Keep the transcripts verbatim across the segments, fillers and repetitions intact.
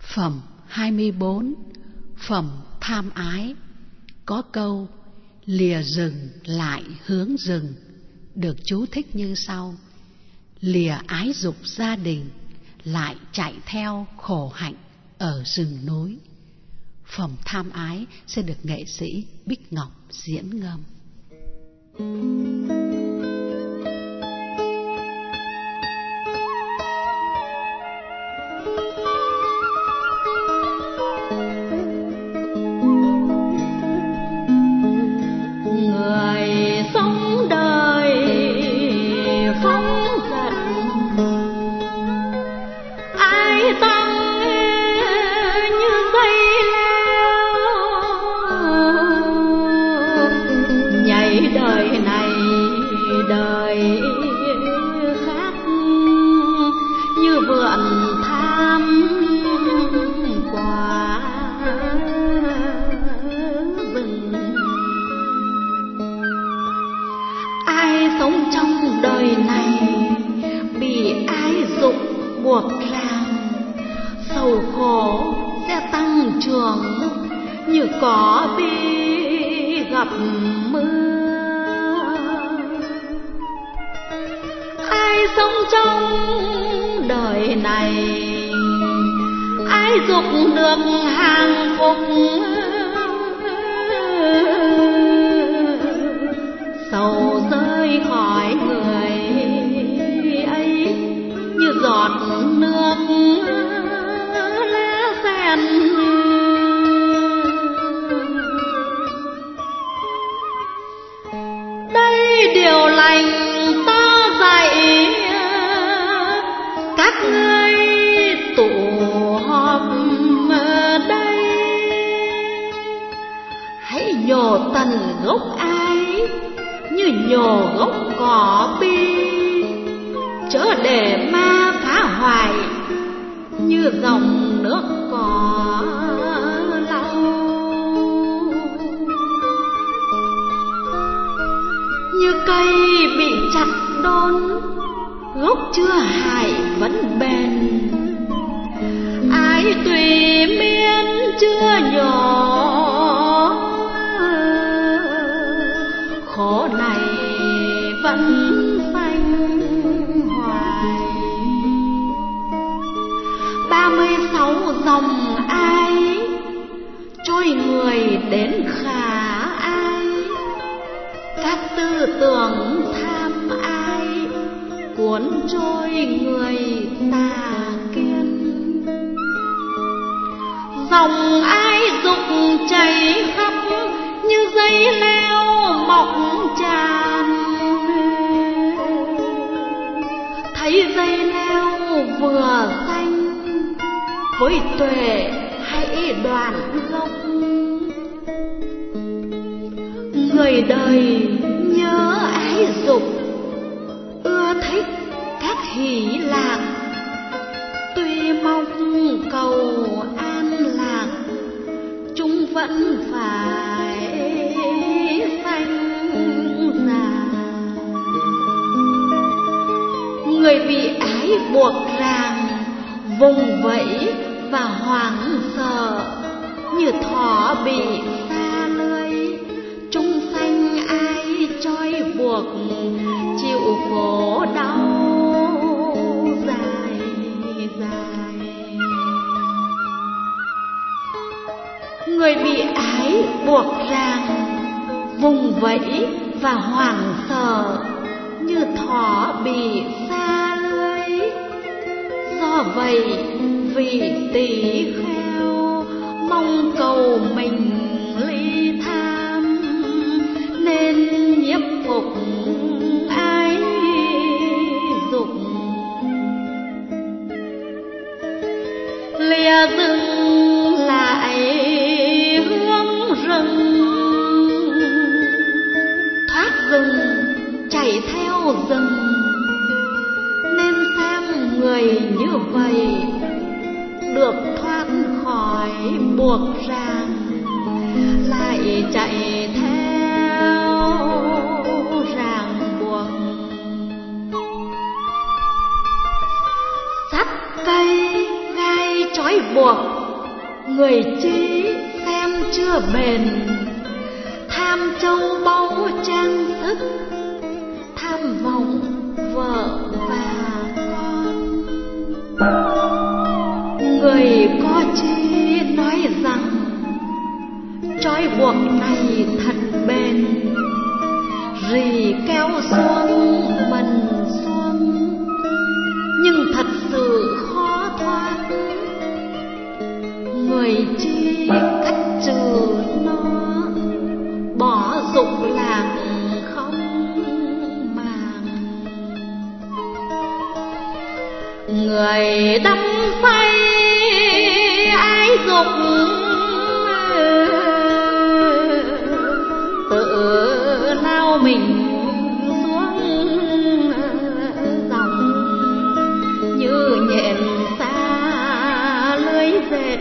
Phẩm hai mươi bốn. Phẩm tham ái. Có câu lìa rừng lại hướng rừng được chú thích như sau: lìa ái dục gia đình lại chạy theo khổ hạnh ở rừng núi. Phẩm tham ái sẽ được nghệ sĩ Bích Ngọc diễn ngâm. Buộc ràng sầu khổ sẽ tăng trưởng như cỏ bi gặp mưa. Ai sống trong đời này ai dục được hàng phục, sầu rơi khỏi người ấy như giọt nước lá sen. Đây điều lành ta dạy các ngươi tụ họp ở đây, hãy nhổ tận gốc ái như nhổ gốc cỏ bi, chớ để ma phá hoại như dòng nước cỏ lau. Như cây bị chặt đốn, gốc chưa hại vẫn bền, ái tùy miên chưa nhỏ, khổ này vẫn dòng ai trôi người đến khả ai, các tư tưởng tham ai cuốn trôi người tà kiến. Dòng ai dục chảy khắp như dây leo mọc tràn, thấy dây leo vừa xanh với tuệ hãy đoạn gốc. Người đời nhớ ái dục, ưa thích các hỷ lạc, tuy mong cầu an lạc chúng vẫn phải sanh già. Người bị ái buộc ràng vùng vẫy và hoảng sợ như thỏ bị xa lưới, chúng sanh ai trói buộc chịu khổ đau dài dài. Người bị ái buộc ràng vùng vẫy và hoảng sợ như thỏ bị xa lưới, do vậy vì tỳ kheo mong cầu mình ly tham nên nhiếp phục ái dục. Lìa rừng lại hướng rừng, thoát rừng chạy theo rừng, nên xem người như vậy được thoát khỏi buộc ràng, lại chạy theo ràng buộc. Sắt cây gai trói buộc người trí xem chưa bền, tham châu báu trang sức, tham vọng vợ và con. Người có trí nói rằng trói buộc này thật bền, rì kéo xuống mần xuống, nhưng thật sự khó thoát. Người chi cắt trừ nó, bỏ dục lạc không màng. Người đắm say ái dục, tự lao mình xuống dòng như nhện xa lưới dệt.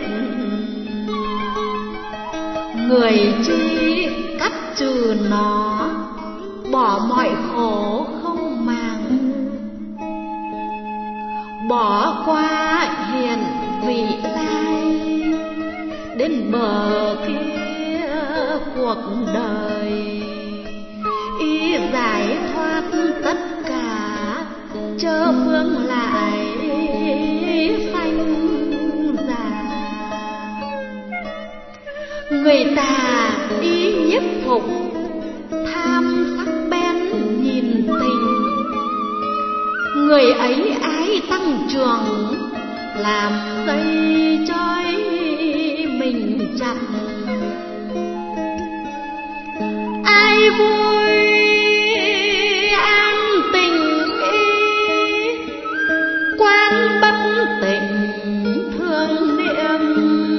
Người chi cắt trừ nó, bỏ mọi khổ không màng. Bỏ qua hiền vị lai, đến bờ kia cuộc đời. Ý giải thoát tất cả, chớ phương lại sanh già. Người tà ý nhiếp phục, tham sắc bén nhìn tình. Người ấy ái tăng trường, làm dây trói mình chặt. Ai vui an tình ý, quan bất tình thương niệm.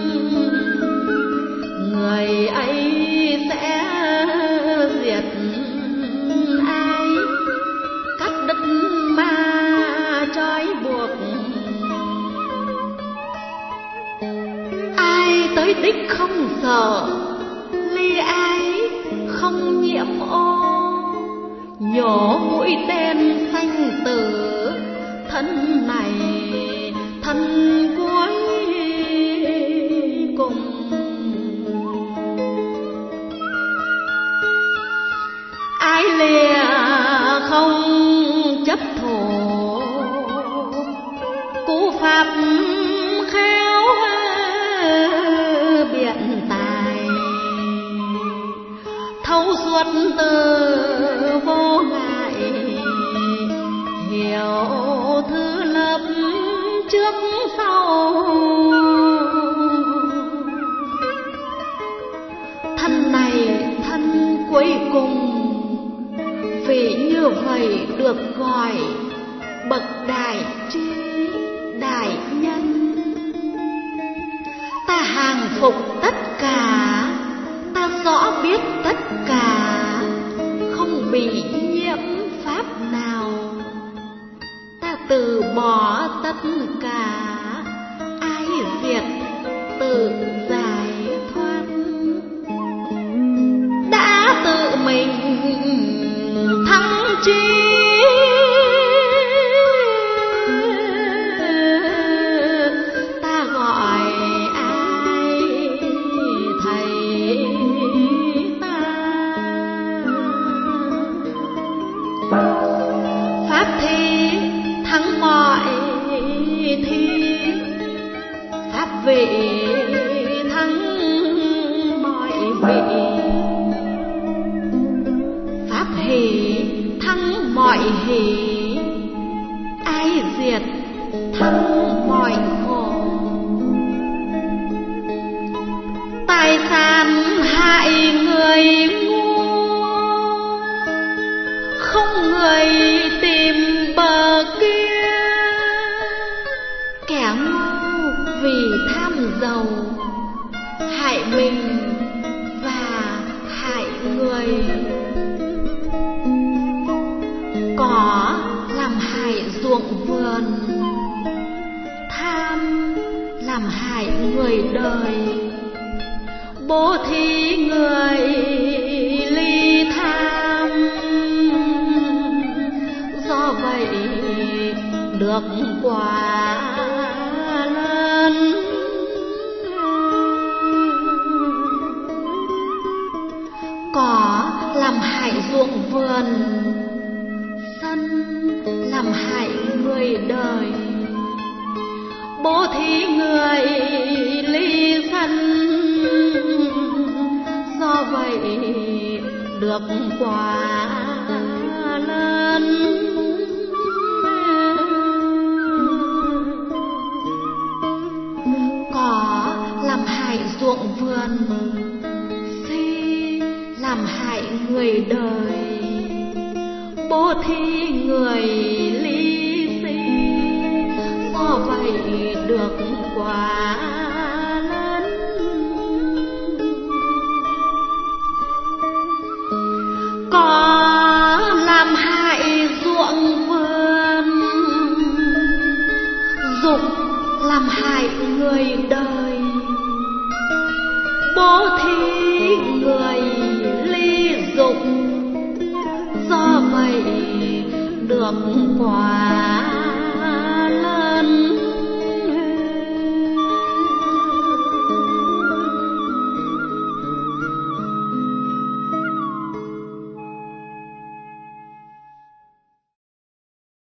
Người ấy sẽ diệt ai, cắt đứt ma trói buộc. Ai tới đích không sợ, ly ái không nhiễm ô. Nhổ mũi tên sanh tử, thân này thân cuối cùng. Ai lìa không chấp thủ, cú pháp khéo biện tài. Thấu suốt từ vô ngại, hiểu thứ lập trước sau. Thân này thân cuối cùng, vì như vậy được gọi bậc đại trí đại nhân. Ta hàng phục tất cả, ta rõ biết tất cả, không bị nhiễm pháp nào. Ta từ bỏ tất cả, ai diệt tự giải thoát. Đã tự mình thắng chi, ta gọi ai thầy ta. Pháp thi thắng mọi thi, pháp vị thắng mọi vị. Pháp hỷ thắng mọi hỷ, ai diệt thắng mọi khổ. Tài sản hại người ngu, không người tìm bờ kia. Kẻ ngu vì tham giàu, hại mình và hại người. Cỏ làm hại ruộng vườn, tham làm hại người đời. Bố thí người ly tham, do vậy được quả lớn. vườn, sân làm hại người đời, bố thí người ly thân, do vậy được quả lớn. Cỏ làm hại ruộng vườn, si làm hại người đời, bố thí người ly si, do vậy được quả lớn. Cỏ làm hại ruộng vườn, dục làm hại người đời, bố thí người ly dục, do vậy được quả